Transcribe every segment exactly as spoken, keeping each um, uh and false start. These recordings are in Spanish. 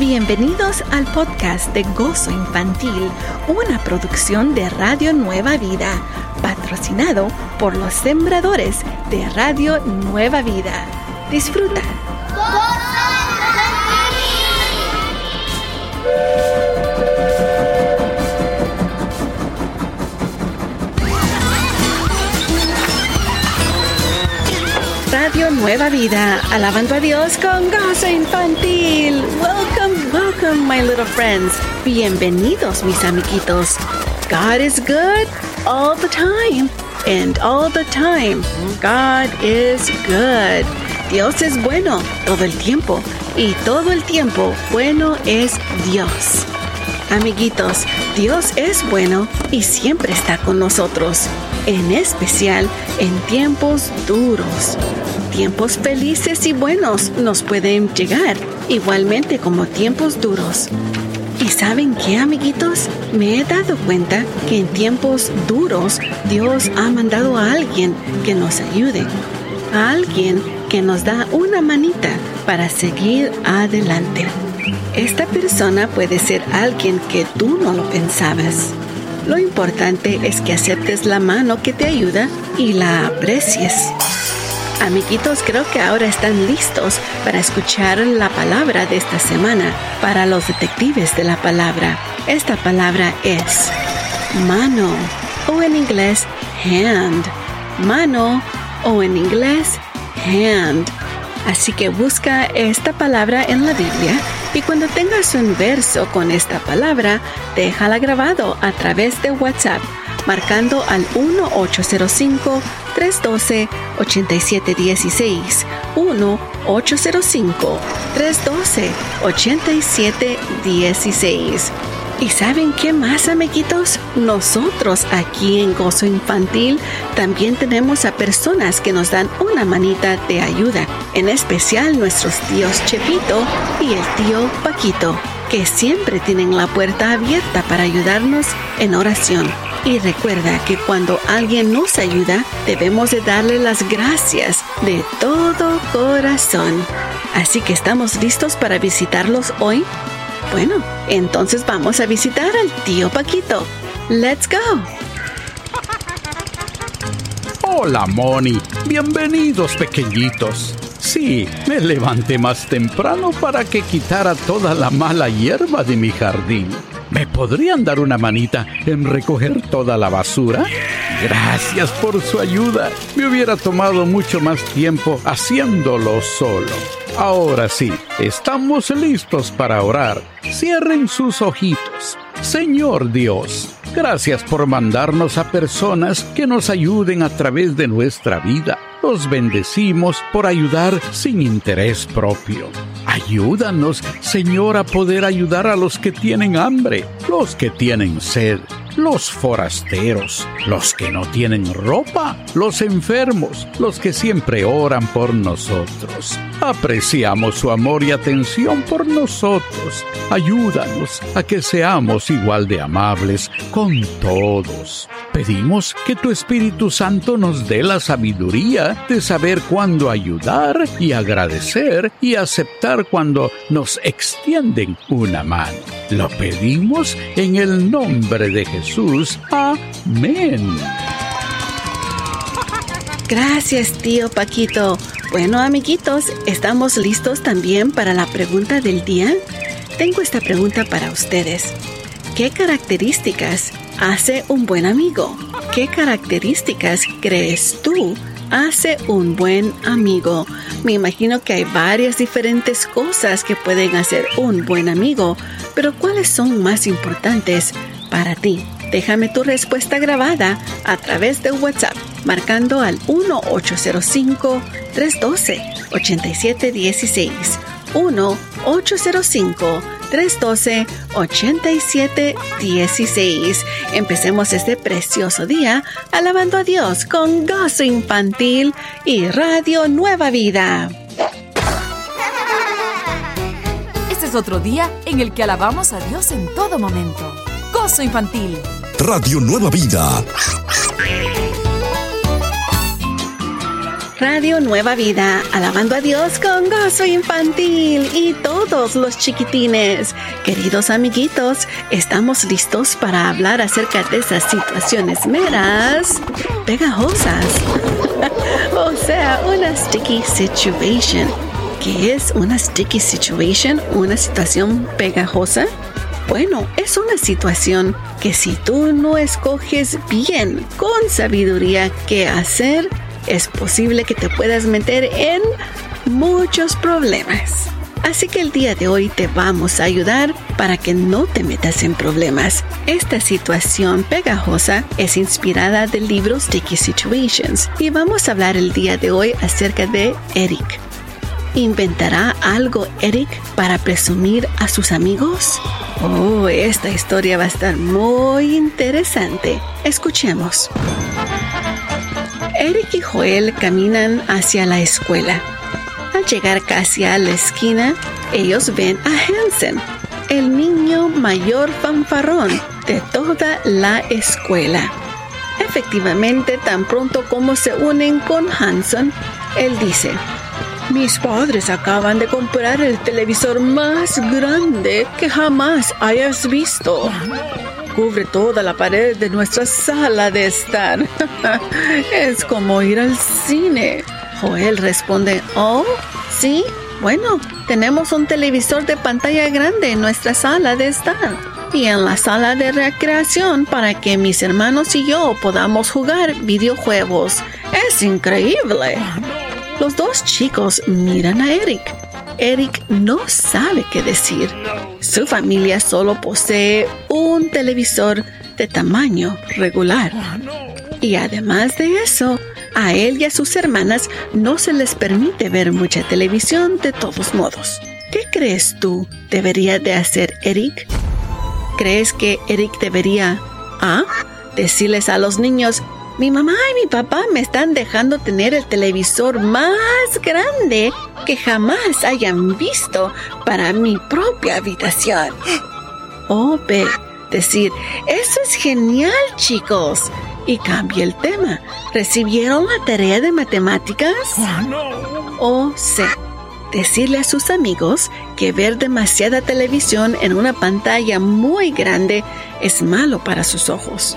Bienvenidos al podcast de Gozo Infantil, una producción de Radio Nueva Vida, patrocinado por los sembradores de Radio Nueva Vida. Disfruta. Radio Nueva Vida, alabando a Dios con Gozo Infantil. Welcome, welcome, my little friends. Bienvenidos, mis amiguitos. God is good all the time, and all the time, God is good. Dios es bueno todo el tiempo, y todo el tiempo bueno es Dios. Amiguitos, Dios es bueno y siempre está con nosotros, en especial en tiempos duros. Tiempos felices y buenos nos pueden llegar, igualmente como tiempos duros. ¿Y saben qué, amiguitos? Me he dado cuenta que en tiempos duros Dios ha mandado a alguien que nos ayude, a alguien que nos da una manita para seguir adelante. Esta persona puede ser alguien que tú no lo pensabas. Lo importante es que aceptes la mano que te ayuda y la aprecies. Amiguitos, creo que ahora están listos para escuchar la palabra de esta semana para los detectives de la palabra. Esta palabra es mano, o en inglés hand. Mano, o en inglés hand. Así que busca esta palabra en la Biblia y cuando tengas un verso con esta palabra, déjala grabado a través de WhatsApp, marcando al uno ocho cero cinco, tres uno dos, ocho siete uno seis, uno ocho cero cinco, tres uno dos, ocho siete uno seis. ¿Y saben qué más, amiguitos? Nosotros aquí en Gozo Infantil también tenemos a personas que nos dan una manita de ayuda, en especial nuestros tíos Chepito y el tío Paquito, que siempre tienen la puerta abierta para ayudarnos en oración. Y recuerda que cuando alguien nos ayuda, debemos de darle las gracias de todo corazón. Así que ¿estamos listos para visitarlos hoy? Bueno, entonces vamos a visitar al tío Paquito. ¡Let's go! Hola, Moni. Bienvenidos, pequeñitos. Sí, me levanté más temprano para que quitara toda la mala hierba de mi jardín. ¿Me podrían dar una manita en recoger toda la basura? Gracias por su ayuda. Me hubiera tomado mucho más tiempo haciéndolo solo. Ahora sí, estamos listos para orar. Cierren sus ojitos. Señor Dios, gracias por mandarnos a personas que nos ayuden a través de nuestra vida. Los bendecimos por ayudar sin interés propio. Ayúdanos, Señor, a poder ayudar a los que tienen hambre, los que tienen sed, los forasteros, los que no tienen ropa, los enfermos, los que siempre oran por nosotros. Apreciamos su amor y atención por nosotros. Ayúdanos a que seamos igual de amables con todos. Pedimos que tu Espíritu Santo nos dé la sabiduría de saber cuándo ayudar y agradecer y aceptar cuando nos extienden una mano. Lo pedimos en el nombre de Jesús. Amén. Gracias, tío Paquito. Bueno, amiguitos, ¿estamos listos también para la pregunta del día? Tengo esta pregunta para ustedes. ¿Qué características hace un buen amigo? ¿Qué características crees tú hace un buen amigo? Me imagino que hay varias diferentes cosas que pueden hacer un buen amigo, pero ¿cuáles son más importantes para ti? Déjame tu respuesta grabada a través de WhatsApp, marcando al uno ocho cero cinco, tres uno dos, ocho siete uno seis, uno ocho cero cinco, tres uno dos, ocho siete uno seis. Empecemos este precioso día alabando a Dios con Gozo Infantil y Radio Nueva Vida. Este es otro día en el que alabamos a Dios en todo momento. Gozo Infantil. Radio Nueva Vida. Radio Nueva Vida, alabando a Dios con gozo infantil y todos los chiquitines. Queridos amiguitos, estamos listos para hablar acerca de esas situaciones meras pegajosas. O sea, una sticky situation. ¿Qué es una sticky situation? ¿Una situación pegajosa? Bueno, es una situación que si tú no escoges bien, con sabiduría, qué hacer, es posible que te puedas meter en muchos problemas. Así que el día de hoy te vamos a ayudar para que no te metas en problemas. Esta situación pegajosa es inspirada del libro Sticky Situations y vamos a hablar el día de hoy acerca de Eric. ¿Inventará algo Eric para presumir a sus amigos? Oh, esta historia va a estar muy interesante. Escuchemos. Eric y Joel caminan hacia la escuela. Al llegar casi a la esquina, ellos ven a Hansen, el niño mayor fanfarrón de toda la escuela. Efectivamente, tan pronto como se unen con Hansen, él dice: mis padres acaban de comprar el televisor más grande que jamás hayas visto. Cubre toda la pared de nuestra sala de estar. Es como ir al cine. Joel responde: oh, sí, bueno, tenemos un televisor de pantalla grande en nuestra sala de estar y en la sala de recreación para que mis hermanos y yo podamos jugar videojuegos. Es increíble. Los dos chicos miran a Eric. Eric no sabe qué decir. Su familia solo posee un televisor de tamaño regular. Y además de eso, a él y a sus hermanas no se les permite ver mucha televisión de todos modos. ¿Qué crees tú debería de hacer Eric? ¿Crees que Eric debería A, decirles a los niños: mi mamá y mi papá me están dejando tener el televisor más grande que jamás hayan visto para mi propia habitación? O B, decir: eso es genial, chicos, y cambie el tema. ¿Recibieron la tarea de matemáticas? Oh, no. O C, decirle a sus amigos que ver demasiada televisión en una pantalla muy grande es malo para sus ojos.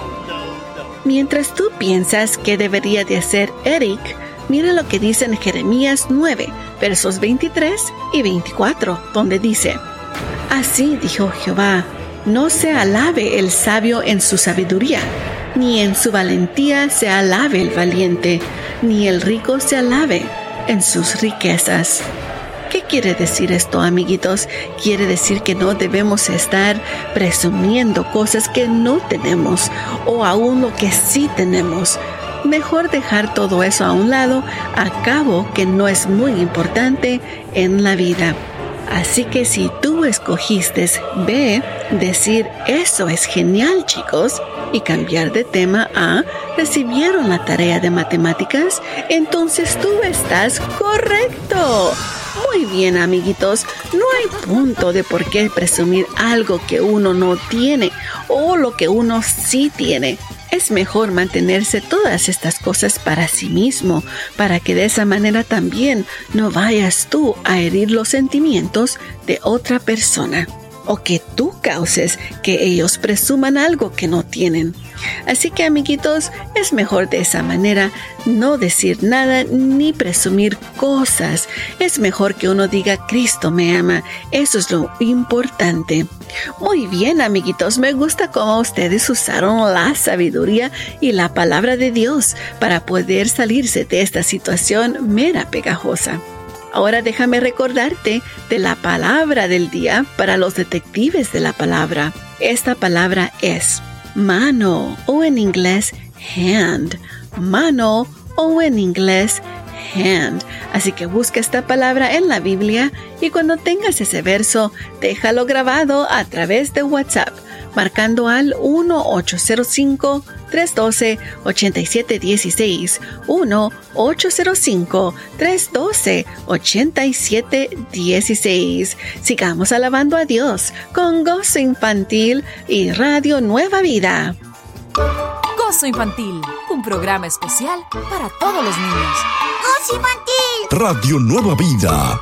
Mientras tú piensas qué debería de hacer Eric, mira lo que dice en Jeremías nueve, versos veintitrés y veinticuatro, donde dice: así dijo Jehová, no se alabe el sabio en su sabiduría, ni en su valentía se alabe el valiente, ni el rico se alabe en sus riquezas. ¿Qué quiere decir esto, amiguitos? Quiere decir que no debemos estar presumiendo cosas que no tenemos o aún lo que sí tenemos. Mejor dejar todo eso a un lado, a cabo que no es muy importante en la vida. Así que si tú escogiste B, decir eso es genial, chicos, y cambiar de tema a recibieron la tarea de matemáticas, entonces tú estás correcto. Muy bien, amiguitos, no hay punto de por qué presumir algo que uno no tiene o lo que uno sí tiene. Es mejor mantenerse todas estas cosas para sí mismo, para que de esa manera también no vayas tú a herir los sentimientos de otra persona, o que tú causes que ellos presuman algo que no tienen. Así que, amiguitos, es mejor de esa manera no decir nada ni presumir cosas. Es mejor que uno diga: Cristo me ama. Eso es lo importante. Muy bien, amiguitos, me gusta cómo ustedes usaron la sabiduría y la palabra de Dios para poder salirse de esta situación mera pegajosa. Ahora déjame recordarte de la palabra del día para los detectives de la palabra. Esta palabra es mano, o en inglés hand. Mano, o en inglés hand. Así que busca esta palabra en la Biblia y cuando tengas ese verso, déjalo grabado a través de WhatsApp, marcando al uno ocho cero cinco, tres uno dos, ocho siete uno seis, uno ocho cero cinco, tres uno dos, ocho siete uno seis. Sigamos alabando a Dios con Gozo Infantil y Radio Nueva Vida. Gozo Infantil, un programa especial para todos los niños. Gozo Infantil! Radio Nueva Vida.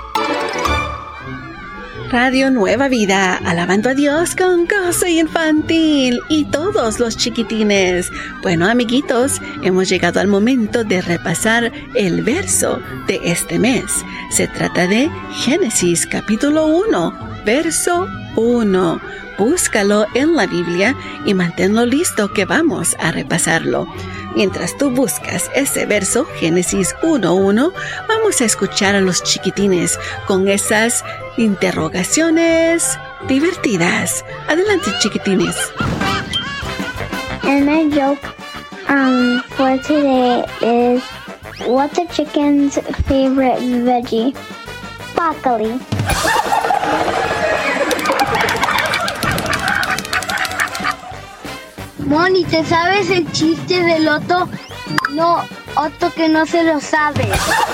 Radio Nueva Vida, alabando a Dios con Gozo Infantil y todos los chiquitines. Bueno, amiguitos, hemos llegado al momento de repasar el verso de este mes. Se trata de Génesis capítulo uno, verso uno. Búscalo en la Biblia y manténlo listo que vamos a repasarlo. Mientras tú buscas ese verso, Génesis uno uno, vamos a escuchar a los chiquitines con esas interrogaciones divertidas. Adelante, chiquitines. And my joke um, for today is, what's a chicken's favorite veggie? Broccoli. Moni, ¿te sabes el chiste del Otto? No, Otto que no se lo sabe.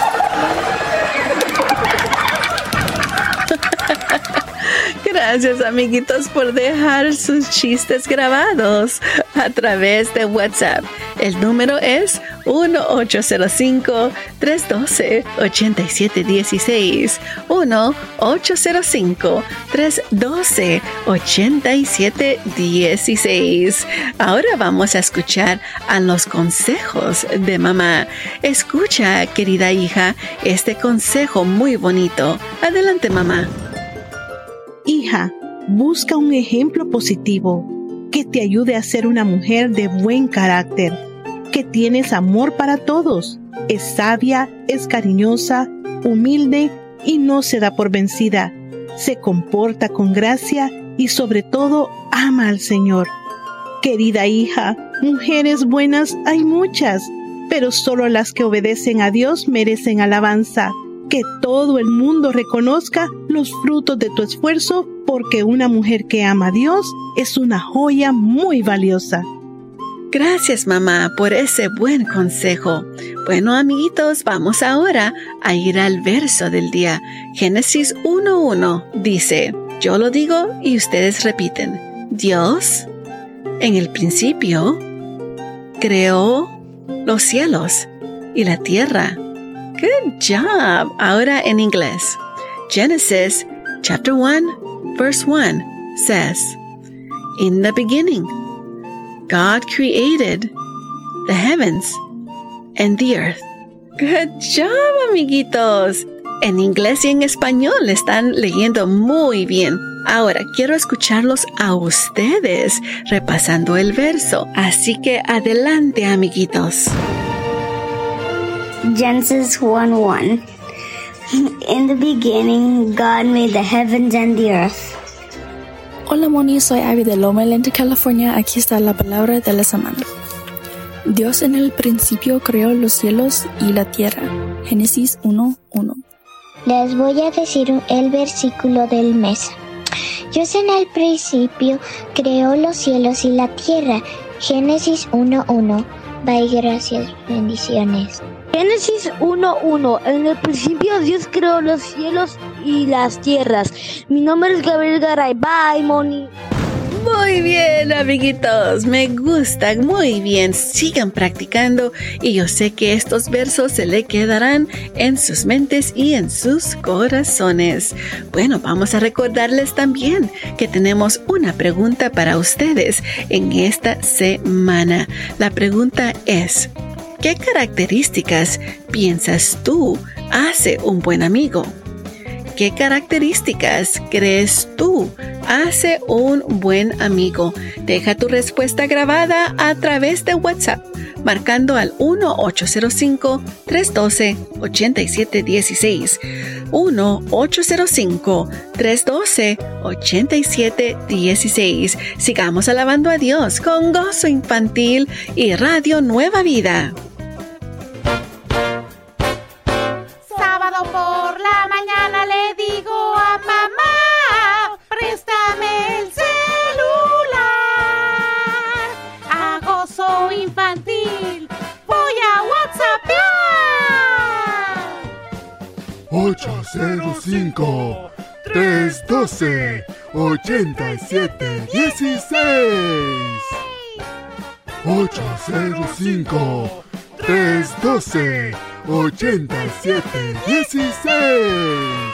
Gracias, amiguitos, por dejar sus chistes grabados a través de WhatsApp. El número es uno ocho cero cinco, tres uno dos, ocho siete uno seis. uno ocho cero cinco, tres uno dos, ocho siete uno seis. Ahora vamos a escuchar a los consejos de mamá. Escucha, querida hija, este consejo muy bonito. Adelante, mamá. Hija, busca un ejemplo positivo que te ayude a ser una mujer de buen carácter, que tienes amor para todos, es sabia, es cariñosa, humilde y no se da por vencida, se comporta con gracia y sobre todo ama al Señor. Querida hija, mujeres buenas hay muchas, pero solo las que obedecen a Dios merecen alabanza. Que todo el mundo reconozca los frutos de tu esfuerzo, porque una mujer que ama a Dios es una joya muy valiosa. Gracias, mamá, por ese buen consejo. Bueno, amiguitos, vamos ahora a ir al verso del día. Génesis uno uno dice, yo lo digo y ustedes repiten. Dios, en el principio, creó los cielos y la tierra. Good job. Ahora en inglés. Genesis chapter one, verse one says, in the beginning, God created the heavens and the earth. Good job, amiguitos. En inglés y en español están leyendo muy bien. Ahora quiero escucharlos a ustedes repasando el verso. Así que adelante, amiguitos. Genesis one one. In the beginning, God made the heavens and the earth. Hola, Moni, soy Abby de Loma Linda, California. Aquí está la palabra de la semana. Dios en el principio creó los cielos y la tierra. Génesis uno uno. Les voy a decir el versículo del mes. Dios en el principio creó los cielos y la tierra. Génesis uno uno. Bye, gracias, bendiciones. Génesis uno uno. En el principio Dios creó los cielos y las tierras. Mi nombre es Gabriel Garay. Bye, Moni. Muy bien, amiguitos. Me gustan muy bien. Sigan practicando y yo sé que estos versos se le quedarán en sus mentes y en sus corazones. Bueno, vamos a recordarles también que tenemos una pregunta para ustedes en esta semana. La pregunta es, ¿qué características piensas tú hace un buen amigo? ¿Qué características crees tú hace un buen amigo? Deja tu respuesta grabada a través de WhatsApp, marcando al uno ocho cero cinco, tres uno dos, ocho siete uno seis. uno ocho cero cinco, tres uno dos, ocho siete uno seis. Sigamos alabando a Dios con Gozo Infantil y Radio Nueva Vida. Sábado por la mañana le digo a mamá, préstame el celular. A Gozo Infantil voy a WhatsAppear. ocho cero cinco, tres uno dos, ocho siete uno seis. ocho cero cinco, tres uno dos, ochenta y siete, dieciséis.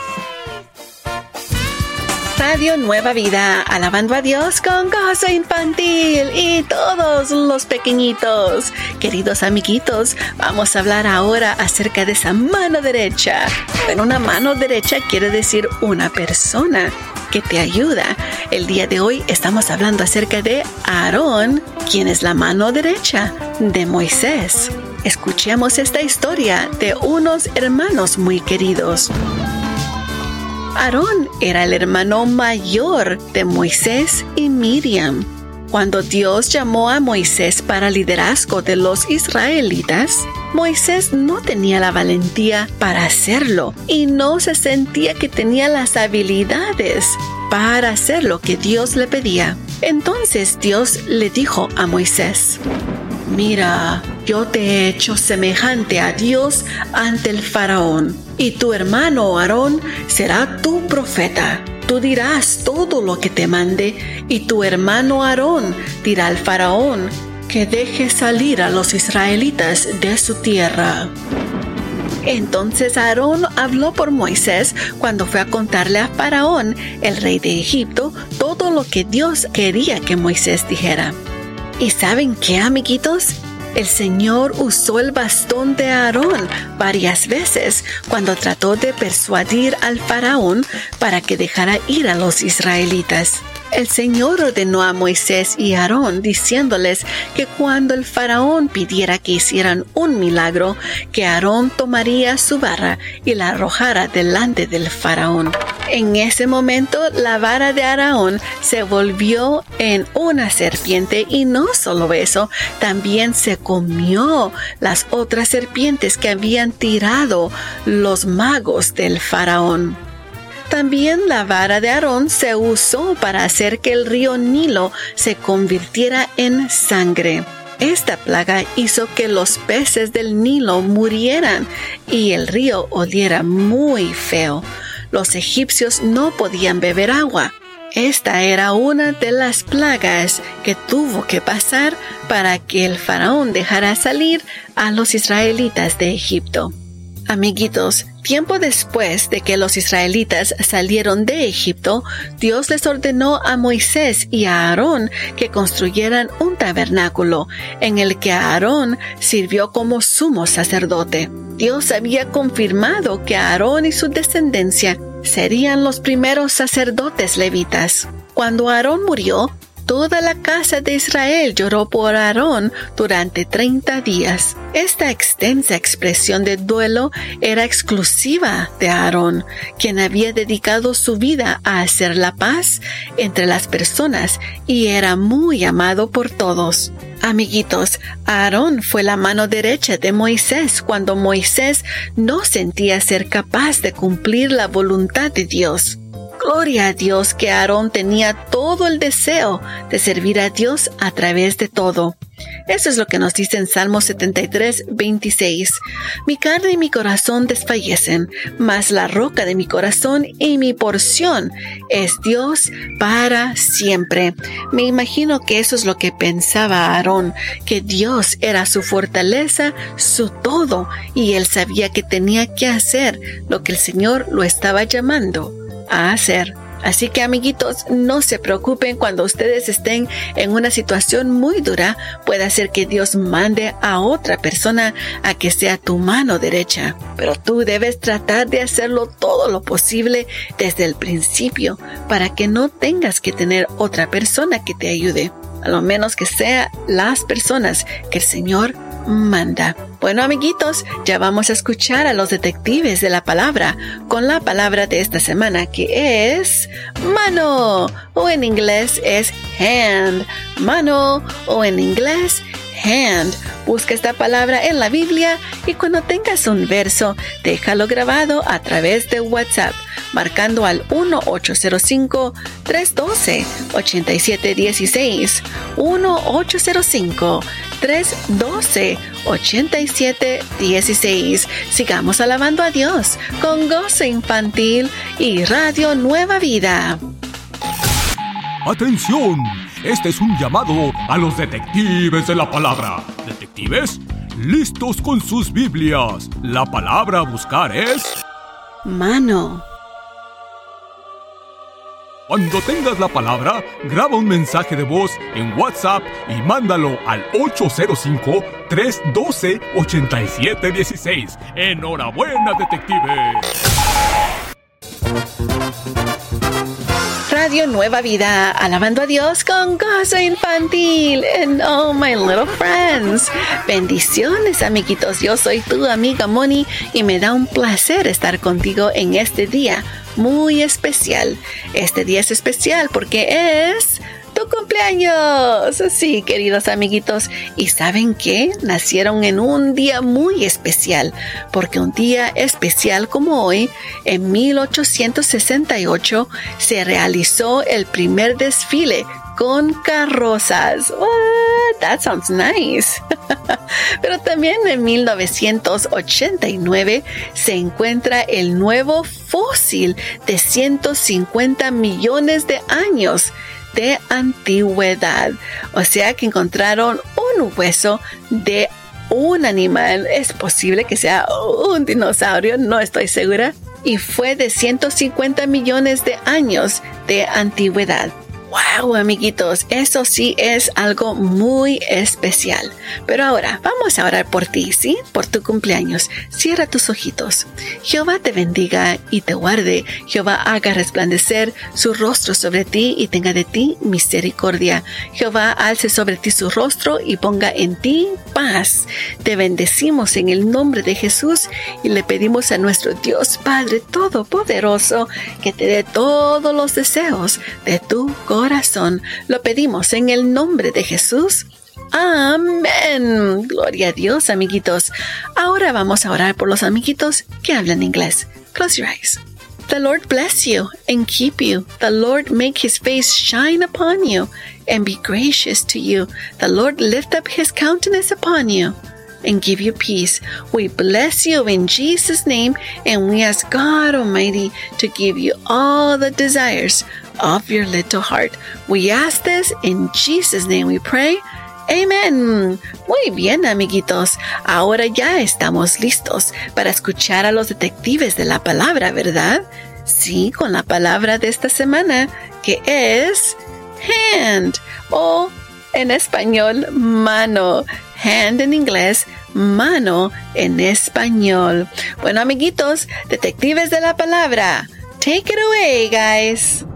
Radio Nueva Vida, alabando a Dios con gozo infantil y todos los pequeñitos. Queridos amiguitos, vamos a hablar ahora acerca de esa mano derecha. Bueno, una mano derecha quiere decir una persona que te ayuda. El día de hoy estamos hablando acerca de Aarón, quien es la mano derecha de Moisés. Escuchemos esta historia de unos hermanos muy queridos. Aarón era el hermano mayor de Moisés y Miriam. Cuando Dios llamó a Moisés para liderazgo de los israelitas, Moisés no tenía la valentía para hacerlo y no se sentía que tenía las habilidades para hacer lo que Dios le pedía. Entonces Dios le dijo a Moisés: Mira, yo te he hecho semejante a Dios ante el faraón, y tu hermano Aarón será tu profeta. Tú dirás todo lo que te mande, y tu hermano Aarón dirá al faraón que deje salir a los israelitas de su tierra. Entonces Aarón habló por Moisés cuando fue a contarle a Faraón, el rey de Egipto, todo lo que Dios quería que Moisés dijera. ¿Y saben qué, amiguitos? El Señor usó el bastón de Aarón varias veces cuando trató de persuadir al faraón para que dejara ir a los israelitas. El Señor ordenó a Moisés y Aarón diciéndoles que cuando el faraón pidiera que hicieran un milagro, que Aarón tomaría su vara y la arrojara delante del faraón. En ese momento, la vara de Aarón se volvió en una serpiente y no solo eso, también se comió las otras serpientes que habían tirado los magos del faraón. También la vara de Aarón se usó para hacer que el río Nilo se convirtiera en sangre. Esta plaga hizo que los peces del Nilo murieran y el río oliera muy feo. Los egipcios no podían beber agua. Esta era una de las plagas que tuvo que pasar para que el faraón dejara salir a los israelitas de Egipto. Amiguitos, tiempo después de que los israelitas salieron de Egipto, Dios les ordenó a Moisés y a Aarón que construyeran un tabernáculo en el que Aarón sirvió como sumo sacerdote. Dios había confirmado que Aarón y su descendencia serían los primeros sacerdotes levitas. Cuando Aarón murió, toda la casa de Israel lloró por Aarón durante treinta días. Esta extensa expresión de duelo era exclusiva de Aarón, quien había dedicado su vida a hacer la paz entre las personas y era muy amado por todos. Amiguitos, Aarón fue la mano derecha de Moisés cuando Moisés no sentía ser capaz de cumplir la voluntad de Dios. Gloria a Dios que Aarón tenía todo el deseo de servir a Dios a través de todo. Eso es lo que nos dice en Salmo setenta y tres, veintiséis. Mi carne y mi corazón desfallecen, mas la roca de mi corazón y mi porción es Dios para siempre. Me imagino que eso es lo que pensaba Aarón, que Dios era su fortaleza, su todo, y él sabía que tenía que hacer lo que el Señor lo estaba llamando a hacer. Así que, amiguitos, no se preocupen cuando ustedes estén en una situación muy dura. Puede ser que Dios mande a otra persona a que sea tu mano derecha, pero tú debes tratar de hacerlo todo lo posible desde el principio para que no tengas que tener otra persona que te ayude, a lo menos que sea las personas que el Señor manda. Bueno, amiguitos, ya vamos a escuchar a los detectives de la palabra con la palabra de esta semana, que es mano, o en inglés es hand. Mano, o en inglés hand. Busca esta palabra en la Biblia y cuando tengas un verso, déjalo grabado a través de WhatsApp, marcando al uno ocho cero cinco, tres uno dos, ocho siete uno seis, uno ocho cero cinco, tres uno dos, ocho siete uno seis. Sigamos alabando a Dios con Gozo Infantil y Radio Nueva Vida. ¡Atención! Este es un llamado a los detectives de la palabra. ¿Detectives? listos con sus Biblias. La palabra a buscar es... mano. Cuando tengas la palabra, graba un mensaje de voz en WhatsApp y mándalo al ocho cero cinco, tres uno dos, ocho siete uno seis. ¡Enhorabuena, detective! Radio Nueva Vida, alabando a Dios con gozo infantil. And oh, my little friends. Bendiciones, amiguitos. Yo soy tu amiga Moni y me da un placer estar contigo en este día muy especial. Este día es especial porque es tu cumpleaños. Sí, queridos amiguitos. ¿Y saben qué? Nacieron en un día muy especial, porque un día especial como hoy, en mil ochocientos sesenta y ocho, se realizó el primer desfile con carrozas. What? That sounds nice. Pero también en mil novecientos ochenta y nueve se encuentra el nuevo fósil de ciento cincuenta millones de años de antigüedad. O sea que encontraron un hueso de un animal. Es posible que sea un dinosaurio, no estoy segura. Y fue de ciento cincuenta millones de años de antigüedad. ¡Wow, amiguitos! Eso sí es algo muy especial. Pero ahora, vamos a orar por ti, ¿sí? Por tu cumpleaños. Cierra tus ojitos. Jehová te bendiga y te guarde. Jehová haga resplandecer su rostro sobre ti y tenga de ti misericordia. Jehová alce sobre ti su rostro y ponga en ti paz. Te bendecimos en el nombre de Jesús y le pedimos a nuestro Dios Padre Todopoderoso que te dé todos los deseos de tu corazón. Corazón. Lo pedimos en el nombre de Jesús. Amén. Gloria a Dios, amiguitos. Ahora vamos a orar por los amiguitos que hablan inglés. Close your eyes. The Lord bless you and keep you. The Lord make his face shine upon you and be gracious to you. The Lord lift up his countenance upon you and give you peace. We bless you in Jesus' name, and we ask God Almighty to give you all the desires of your little heart. We ask this in Jesus' name we pray. Amen. Muy bien, amiguitos. Ahora ya estamos listos para escuchar a los detectives de la palabra, ¿verdad? Sí, con la palabra de esta semana, que es hand, o en español, mano. Hand en inglés, mano en español. Bueno, amiguitos, detectives de la palabra, take it away, guys.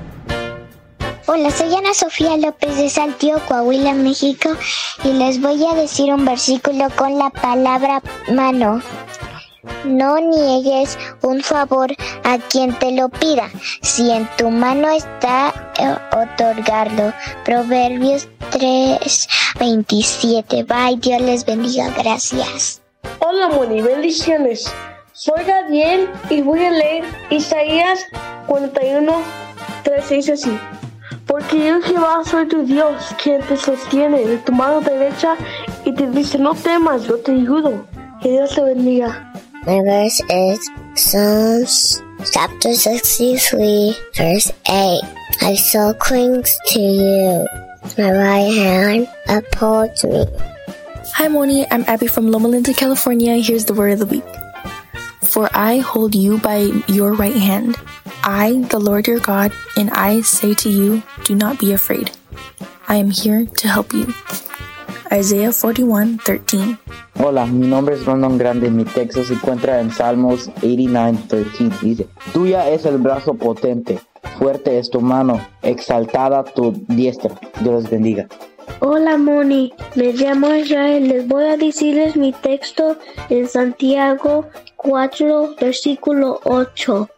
Hola, soy Ana Sofía López de Saltillo, Coahuila, México, y les voy a decir un versículo con la palabra mano. No niegues un favor a quien te lo pida, si en tu mano está eh, otorgarlo. Proverbios tres veintisiete. Bye, Dios les bendiga, gracias. Hola, Moni, bendiciones. Soy Gabriel y voy a leer Isaías cuarenta y uno, tres, dice así. Porque yo, Jehová, soy tu Dios, quien te sostiene de tu mano derecha y te dice, no temas, yo te ayudo. Que Dios te bendiga. My verse is Psalms chapter sixty-three, verse eight. I so clings to you, my right hand upholds me. Hi, Moni. I'm Abby from Loma Linda, California. Here's the word of the week. For I hold you by your right hand. I, the Lord your God, and I say to you, do not be afraid. I am here to help you. Isaiah forty-one thirteen. Hola, mi nombre es Brandon Grande. Mi texto se encuentra en Salmos eighty-nine thirteen. Dice, tuya es el brazo potente, fuerte es tu mano, exaltada tu diestra. Dios les bendiga. Hola, Moni, me llamo Israel. Les voy a decirles mi texto en Santiago cuatro, versículo ocho.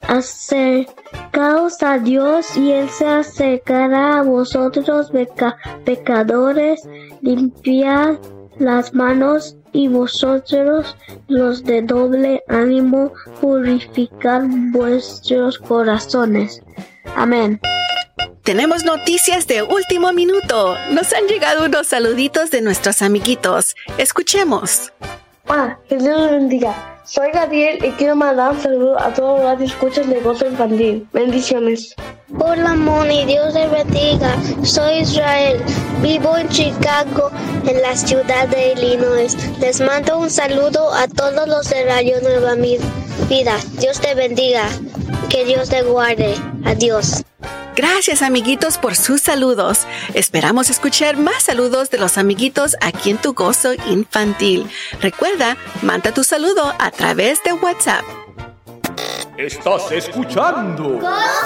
Acercaos a Dios y Él se acercará a vosotros, peca- pecadores. Limpiad las manos y vosotros, los de doble ánimo, purificad vuestros corazones. Amén. Tenemos noticias de último minuto. Nos han llegado unos saluditos de nuestros amiguitos. Escuchemos. Ah, que Dios los bendiga. Soy Gabriel y quiero mandar un saludo a todos los que escuchan de Gozo Infantil. Bendiciones. Hola Moni, Dios te bendiga. Soy Israel, vivo en Chicago, en la ciudad de Illinois. Les mando un saludo a todos los de Radio Nueva Vida. Dios te bendiga, que Dios te guarde. Adiós. Gracias, amiguitos, por sus saludos. Esperamos escuchar más saludos de los amiguitos aquí en Tu Gozo Infantil. Recuerda, manda tu saludo a través de WhatsApp. Estás escuchando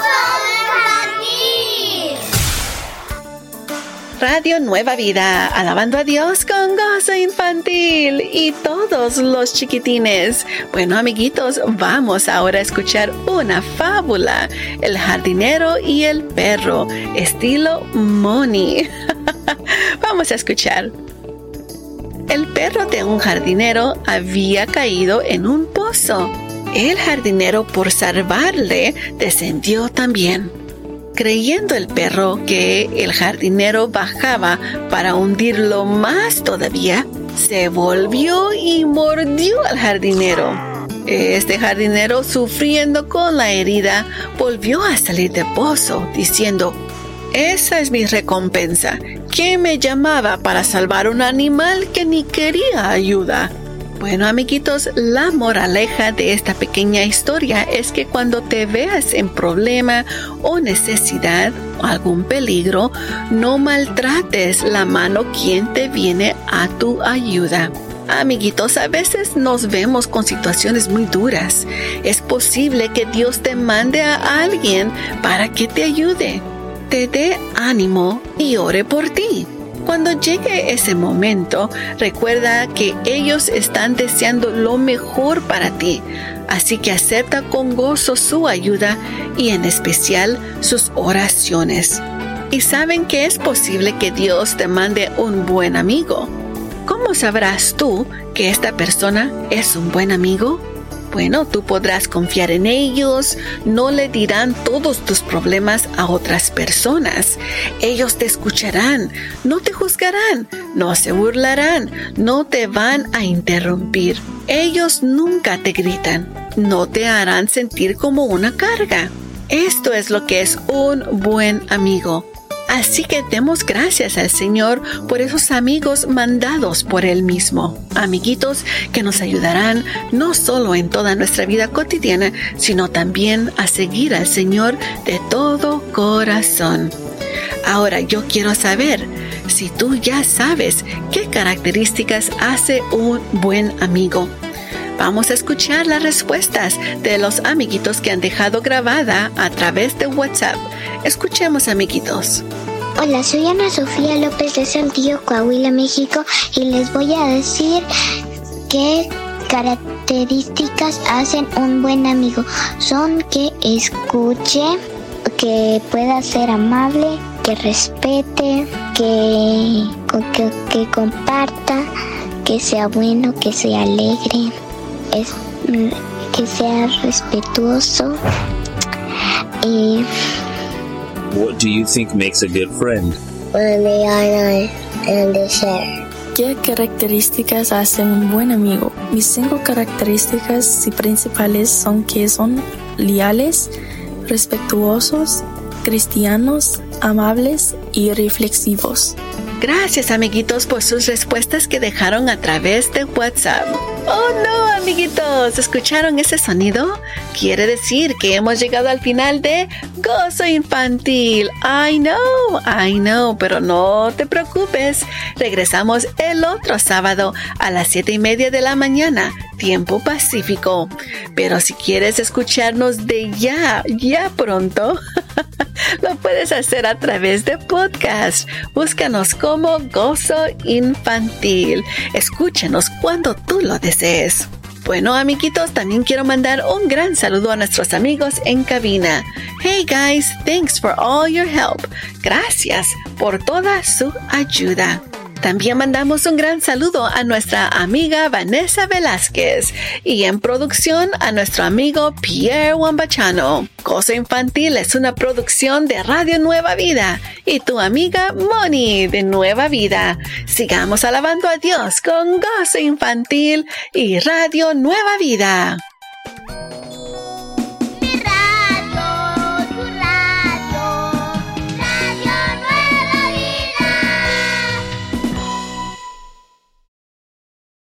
Radio Nueva Vida, alabando a Dios con Gozo Infantil y todos los chiquitines. Bueno, amiguitos, vamos ahora a escuchar una fábula, El jardinero y el perro, estilo Moni. Vamos a escuchar. El perro de un jardinero había caído en un pozo. El jardinero, por salvarle, descendió también. Creyendo el perro que el jardinero bajaba para hundirlo más todavía, se volvió y mordió al jardinero. Este jardinero, sufriendo con la herida, volvió a salir del pozo, diciendo: «Esa es mi recompensa. ¿Quién me llamaba para salvar un animal que ni quería ayuda?» Bueno, amiguitos, la moraleja de esta pequeña historia es que cuando te veas en problema o necesidad o algún peligro, no maltrates la mano quien te viene a tu ayuda. Amiguitos, a veces nos vemos con situaciones muy duras. Es posible que Dios te mande a alguien para que te ayude, te dé ánimo y ore por ti. Cuando llegue ese momento, recuerda que ellos están deseando lo mejor para ti, así que acepta con gozo su ayuda y en especial sus oraciones. Y saben que es posible que Dios te mande un buen amigo. ¿Cómo sabrás tú que esta persona es un buen amigo? Bueno, tú podrás confiar en ellos, no le dirán todos tus problemas a otras personas. Ellos te escucharán, no te juzgarán, no se burlarán, no te van a interrumpir. Ellos nunca te gritan, no te harán sentir como una carga. Esto es lo que es un buen amigo. Así que demos gracias al Señor por esos amigos mandados por Él mismo. Amiguitos que nos ayudarán no solo en toda nuestra vida cotidiana, sino también a seguir al Señor de todo corazón. Ahora yo quiero saber si tú ya sabes qué características hace un buen amigo. Vamos a escuchar las respuestas de los amiguitos que han dejado grabada a través de WhatsApp. Escuchemos, amiguitos. Hola, soy Ana Sofía López de Saltillo, Coahuila, México, y les voy a decir qué características hacen un buen amigo. Son que escuche, que pueda ser amable, que respete, que, que, que comparta, que sea bueno, que sea alegre, es, que sea respetuoso y... What do you think makes a good friend? When they are nice and they share. ¿Qué características hacen un buen amigo? Mis cinco características principales son que son leales, respetuosos, cristianos, amables y reflexivos. Gracias, amiguitos, por sus respuestas que dejaron a través de WhatsApp. ¡Oh, no, amiguitos! ¿Escucharon ese sonido? Quiere decir que hemos llegado al final de Gozo Infantil. I know, I know, pero no te preocupes. Regresamos el otro sábado a las siete y media de la mañana, tiempo pacífico. Pero si quieres escucharnos de ya, ya pronto, lo puedes hacer a través de podcast. Búscanos como Gozo Infantil. Escúchanos cuando tú lo desees. Bueno, amiguitos, también quiero mandar un gran saludo a nuestros amigos en cabina. Hey guys, thanks for all your help. Gracias por toda su ayuda. También mandamos un gran saludo a nuestra amiga Vanessa Velázquez y en producción a nuestro amigo Pierre Wambachano. Gozo Infantil es una producción de Radio Nueva Vida y tu amiga Moni de Nueva Vida. Sigamos alabando a Dios con Gozo Infantil y Radio Nueva Vida.